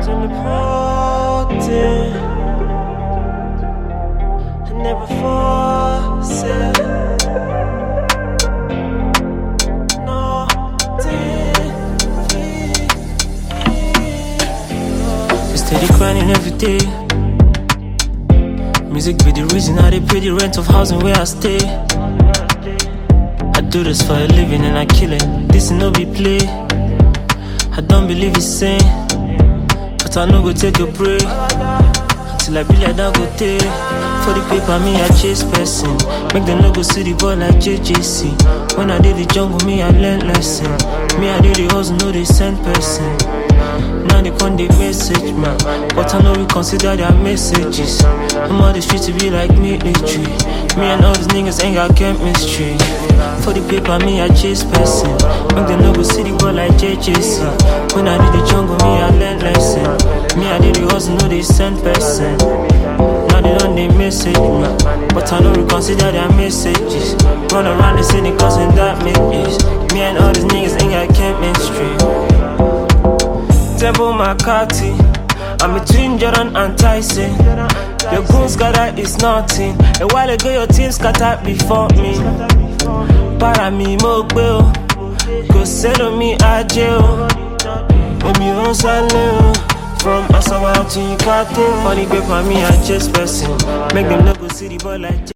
Teleporting, I never force it. We steady grinding every day. Music be the reason how they pay the rent of housing where I stay. I do this for a living and I kill it. This no be play. I don't believe it's sane, but I no go take a break until I be like that go take. For the paper, me I chase person. Make them no go see the boy like JJC. When I did the jungle, me I learn lesson. Me I did the hustle, no they send person. Now they come they message me, but I know we consider their messages. I'm on the street to be like military. Me and all these niggas ain't got chemistry. For the paper, me I chase person. Make them no go see the boy like JJC. When I did the jungle, me I learn lesson. Me I did the hustle, no they send person. Now they don't they message me, but I know we consider their messages. Run around the city causing that memories. Me and all these niggas ain't got chemistry. Temple McCarthy, I'm between Jordan and Tyson. Your goon scatter is nothing. A while ago your team scattered before me. Para mi mo gbe o, kò sẹ́lò mi ajé o. Èmi ò ń sálé o, from Asaba to Ikate. Funny paper me I chase person. Make them no go see the boy like